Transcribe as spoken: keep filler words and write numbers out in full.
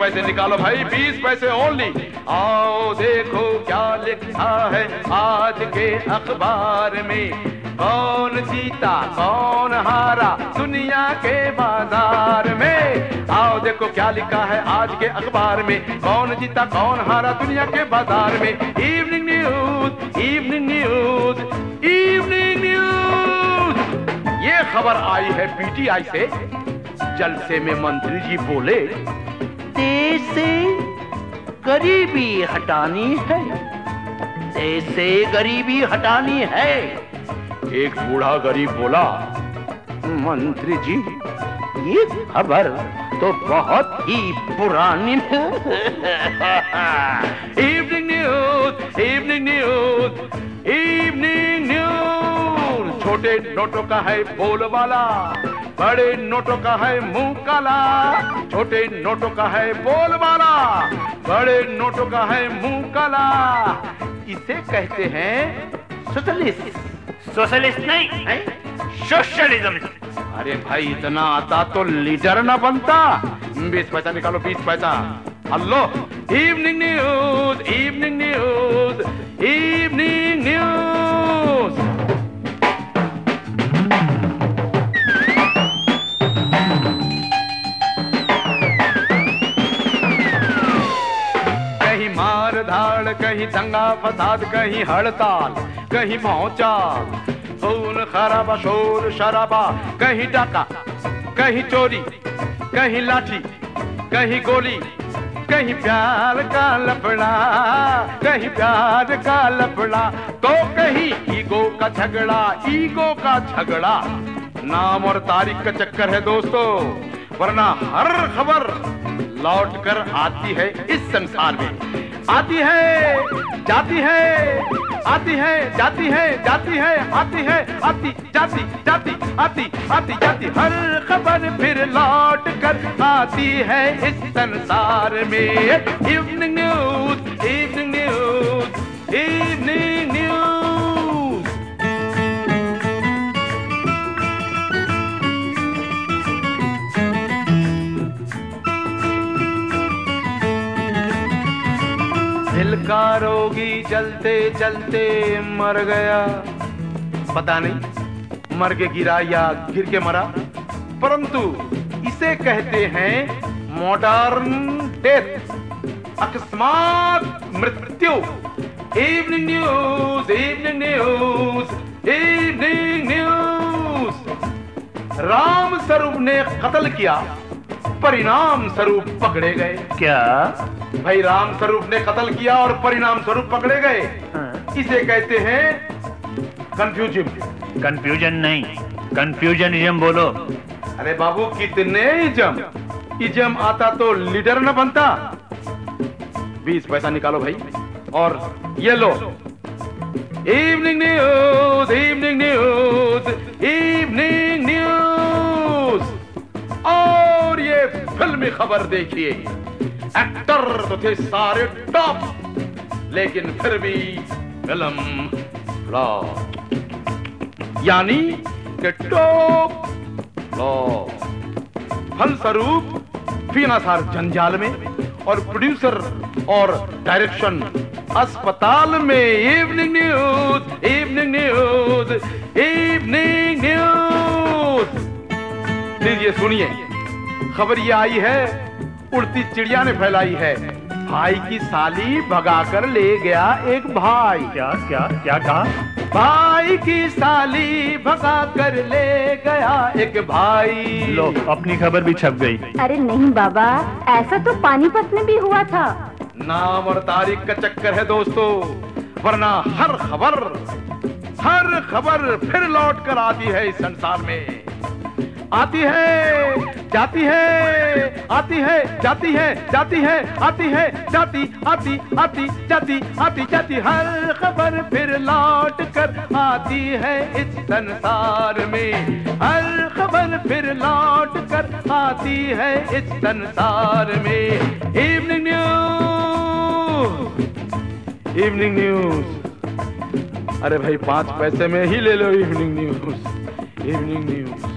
पैसे निकालो भाई, बीस पैसे ओनली। आओ देखो क्या लिखा है आज के अखबार में, कौन जीता कौन हारा दुनिया के बाजार में। आओ देखो क्या लिखा है आज के अखबार में, कौन जीता कौन हारा दुनिया के बाजार में। Evening news, evening news, evening news. ये खबर आई है पीटीआई से। जलसे में मंत्री जी बोले, देश से गरीबी हटानी है, देश से गरीबी हटानी है। एक बूढ़ा गरीब बोला, मंत्री जी ये खबर तो बहुत ही पुरानी है। Evening news, evening news, evening news. छोटे नोटों का है बोलबाला, बड़े नोटों का है मुंह काला। छोटे नोटों का है बोलबाला, बड़े नोटों का है मुंह काला। इसे कहते हैं सोशलिस्ट। सोशलिस्ट नहीं है, सोशलिज्म। अरे भाई इतना आता तो लीडर ना बनता। बीस पैसा निकालो, बीस पैसा। Hello, evening news, evening news, evening news. कहीं मार धाड़, कहीं दंगा फसाद, कहीं हड़ताल, कहीं भौचाल, खून खराबा शोर शराबा, कहीं डाका, कहीं चोरी, कहीं लाठी, कहीं गोली, कहीं प्यार का लफड़ा, कहीं प्यार का लफड़ा, तो कहीं ईगो का झगड़ा, ईगो का झगड़ा। नाम और तारीख का चक्कर है दोस्तों, वरना हर खबर लौट कर आती है इस संसार में। आती है जाती है, आती है जाती है, जाती है आती है, आती जाती जाती आती आती जाती, हर खबर फिर लौट कर आती है इस संसार में। Evening news, evening news, evening news. दिल का रोगी जलते जलते मर गया, पता नहीं मर के गिरा या गिर के मरा, परंतु इसे कहते हैं मॉडर्न डेथ, अकस्मात मृत्यु। Evening news, evening news, evening news. Ram Swaroop ने कत्ल किया, परिणाम स्वरूप पकड़े गए। क्या भाई राम स्वरूप ने कत्ल किया और परिणाम स्वरूप पकड़े गए। हाँ। इसे कहते हैं कंफ्यूजन। कंफ्यूजन नहीं, कंफ्यूजनिज्म बोलो। अरे बाबू कितने इजम, इजम आता तो लीडर न बनता। बीस पैसा निकालो भाई और ये लो। Evening news, evening news, evening news. और ये फिल्मी खबर देखिए, एक्टर तो थे सारे टॉप, लेकिन फिर भी फिल्म फ्लॉप, यानी कि टॉप फ्लॉप। फलस्वरूप फिनासार जंजाल में और प्रोड्यूसर और डायरेक्शन अस्पताल में। Evening news, evening news, evening news. लीजिए सुनिए, खबर ये आई है, उड़ती चिड़िया ने फैलाई है। भाई की साली भगाकर ले गया एक भाई। क्या क्या क्या कहा? भाई की साली भगाकर ले गया एक भाई। लो, अपनी खबर भी छप गई। अरे नहीं बाबा, ऐसा तो पानीपत में भी हुआ था। नाम और तारीख का चक्कर है दोस्तों, वरना हर खबर हर खबर फिर लौट कर आती है इस संसार में। आती है जाती है, आती है जाती है, जाती है आती है, जाती आती आती जाती आती जाती, हर खबर फिर लौट कर आती है इस संसार में। हर खबर फिर लौट कर आती है इस संसार में। Evening news, evening news. अरे भाई पांच पैसे में ही ले लो इवनिंग न्यूज, इवनिंग न्यूज।